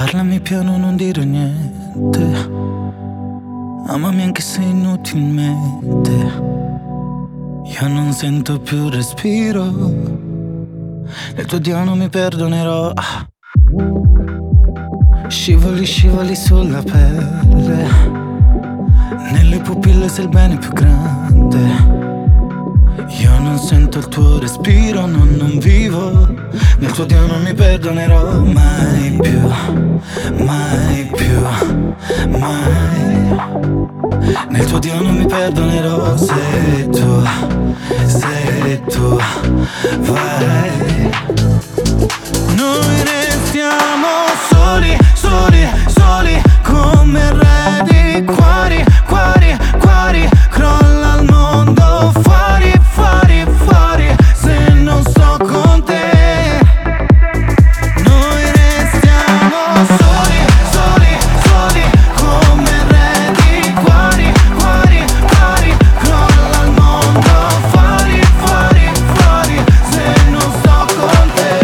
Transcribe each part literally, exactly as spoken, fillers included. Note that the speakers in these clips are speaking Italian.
Parlami piano, non dire niente. Amami anche se inutilmente. Io non sento più respiro. Nel tuo Dio non mi perdonerò. ah. Scivoli, scivoli sulla pelle. Nelle pupille sei il bene più grande. Io non sento il tuo respiro, no, non vivo. Nel tuo Dio non mi perdonerò mai più, mai più, mai. Nel tuo Dio non mi perdonerò se tu, se tu vai. Noi restiamo soli, soli, soli come re di cuori, cuori, cuori. Crolla il mondo fuori, fuori, fuori se non sto con te. Noi restiamo soli, soli, soli come re di cuori, cuori, cuori. Crolla il mondo fuori, fuori, fuori se non sto con te.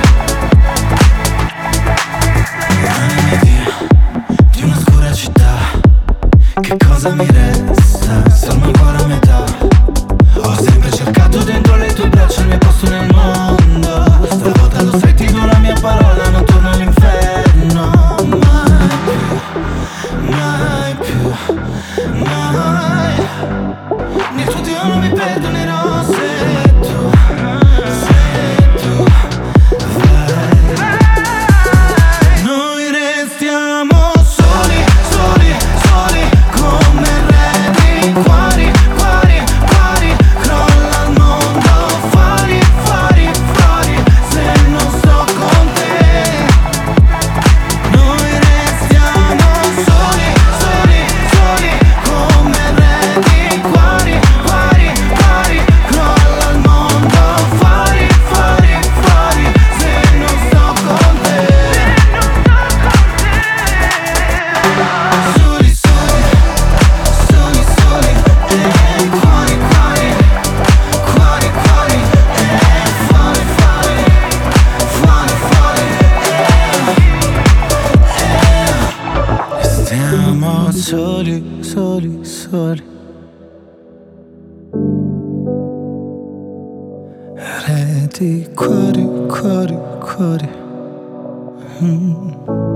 Anima via di un'oscura città, che cosa mi resta? Sono ancora a metà. Ho sempre cercato dentro le tue braccia il mio posto nel mondo. Stavolta lo sai, ti do la mia parola, non torno all'inferno. Mai più, mai più, mai. Nel tuo Dio non mi perdonerò se tu, se tu vai. Noi restiamo soli, soli, soli come re di cuori, cuori, cuori. Crolla il mondo fuori, fuori, fuori se non sto con te. Noi restiamo soli, soli, soli come re di cuori, cuori, cuori. Crolla il mondo fuori, fuori, fuori se non sto con te. Soli, soli, soli, soli, eh, cuori, cuori, cuori, cuori, eh, fuori, fuori, fuori, fuori, eh, eh. Stiamo soli, soli, soli. Re di cuori, cuori, cuori. Mm.